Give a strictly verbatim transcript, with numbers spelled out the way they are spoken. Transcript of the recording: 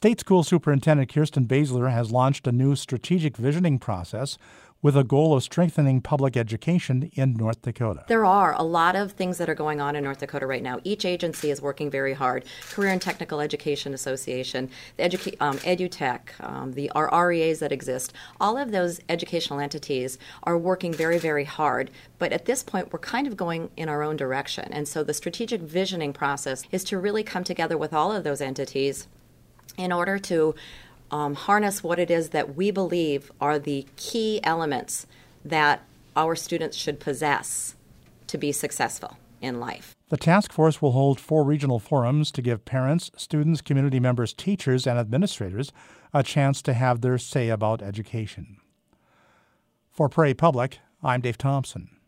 State School Superintendent Kirsten Basler has launched a new strategic visioning process with a goal of strengthening public education in North Dakota. There are a lot of things that are going on in North Dakota right now. Each agency is working very hard. Career and Technical Education Association, the Edu- um, EduTech, um, the our R E As that exist, all of those educational entities are working very, very hard. But at this point, we're kind of going in our own direction. And so the strategic visioning process is to really come together with all of those entities in order to Um, harness what it is that we believe are the key elements that our students should possess to be successful in life. The task force will hold four regional forums to give parents, students, community members, teachers, and administrators a chance to have their say about education. For Prairie Public, I'm Dave Thompson.